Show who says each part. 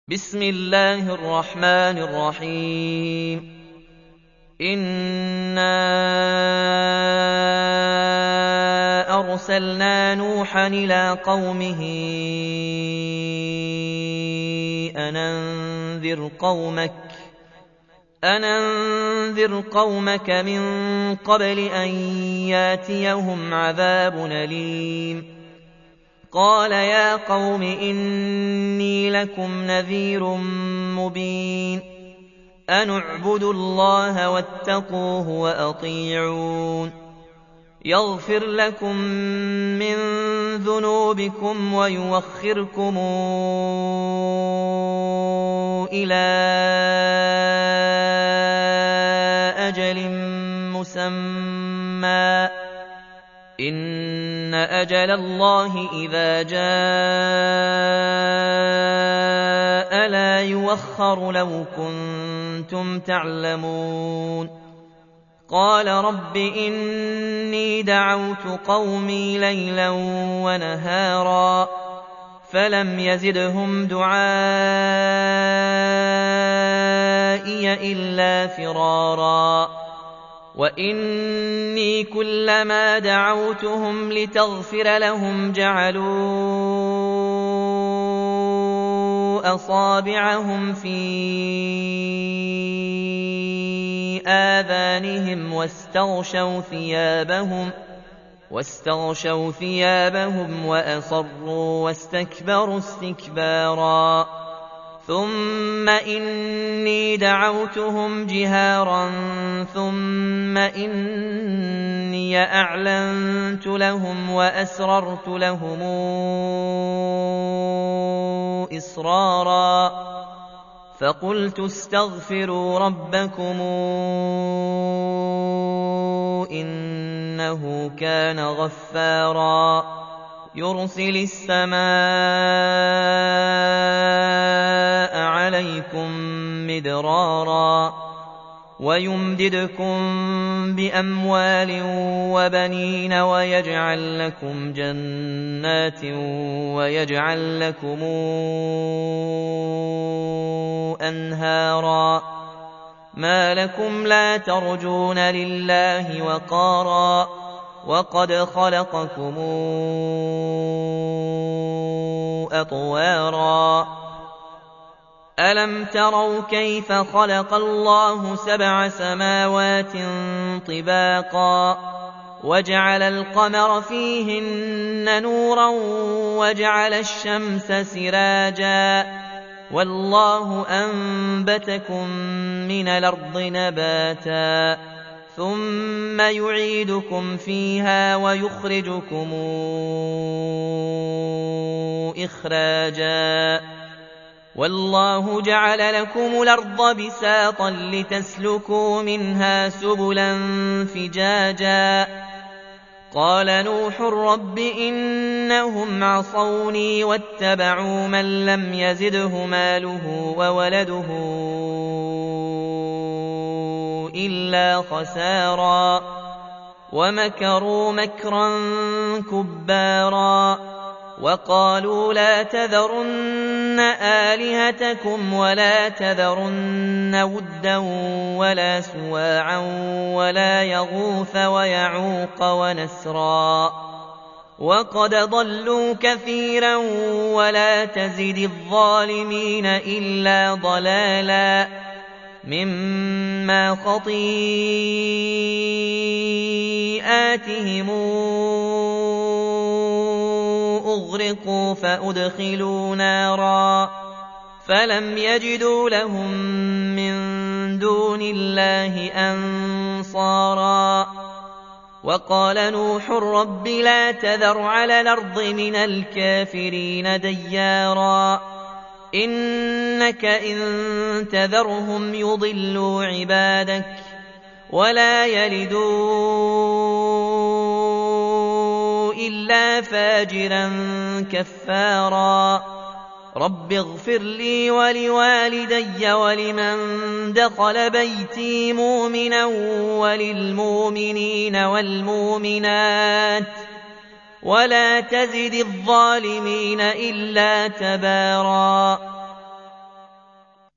Speaker 1: بسم الله الرحمن الرحيم إنا أرسلنا نوحا إلى قومه أن أنذر قومك من قبل أن ياتيهم عذاب أليم قال يا قوم إني لكم نذير مبين أن اعبدوا الله واتقوه وأطيعون يغفر لكم من ذنوبكم ويوخركم إلى أجل مسمى إن أجل الله إذا جاء لا يوخر لو كنتم تعلمون قال رب إني دعوت قومي ليلا ونهارا فلم يزدهم دعائي إلا فرارا وإني كلما دعوتهم لتغفر لهم جعلوا أصابعهم في آذانهم واستغشوا ثيابهم وأصروا واستكبروا استكبارا ثم إني دعوتهم جهارا ثم إني أعلنت لهم وأسررت لهم إسرارا فقلت استغفروا ربكم إنه كان غفارا يرسل السماء عليكم مدرارا ويمددكم بأموال وبنين ويجعل لكم جنات ويجعل لكم أنهارا ما لكم لا ترجون لله وقارا وقد خلقكم أطوارا ألم تروا كيف خلق الله 7 سماوات طباقا وجعل القمر فيهن نورا وجعل الشمس سراجا والله أنبتكم من الأرض نباتا ثم يعيدكم فيها ويخرجكم إخراجا والله جعل لكم الأرض بساطا لتسلكوا منها سبلا فجاجا قال نوح رب إنهم عصوني واتبعوا من لم يزده ماله وولده إلا خسارا ومكروا مكرا كبارا وقالوا لا تذرن آلهتكم ولا تذرن ودا ولا سواعا ولا يغوث ويعوق ونسرا وقد ضلوا كثيرا ولا تزد الظالمين إلا ضلالا مما خطيئاتهم أغرقوا فأدخلوا نارا فلم يجدوا لهم من دون الله أنصارا وقال نوح رب لا تذر على الأرض من الكافرين ديارا إنك إن تذرهم يضلوا عبادك ولا يلدوا إلا فاجرا كفارا رب اغفر لي ولوالدي ولمن دخل بيتي مؤمنا وللمؤمنين والمؤمنات ولا تزد الظالمين إلا تبارا